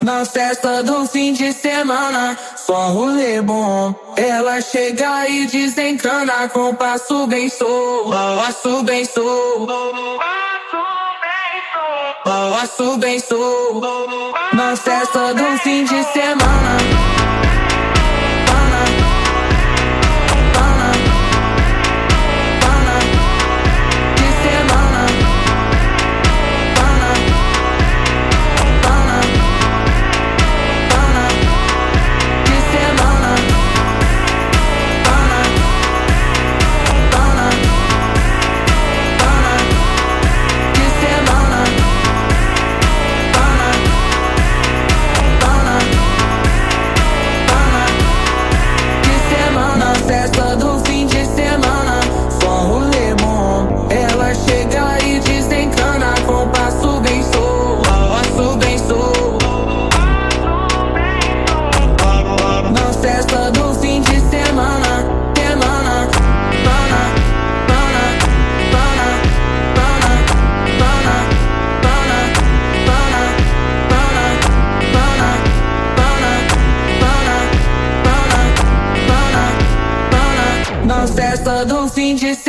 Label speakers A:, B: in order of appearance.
A: Na festa do fim de semana, só rolê bom. Ela chega e desencana com passo bem solto, passo bem solto, passo bem solto. Na festa do fim de semana. Festa do fim de semana, só rolê bom. Ela chega e desencana com passo bem solto, passo bem solto. Na festa do fim de semana, semana, pana, pana, pana, pana, pana, pana, pana, pana, pana, pana, pana, pana, pana. Na festa do fim de semana.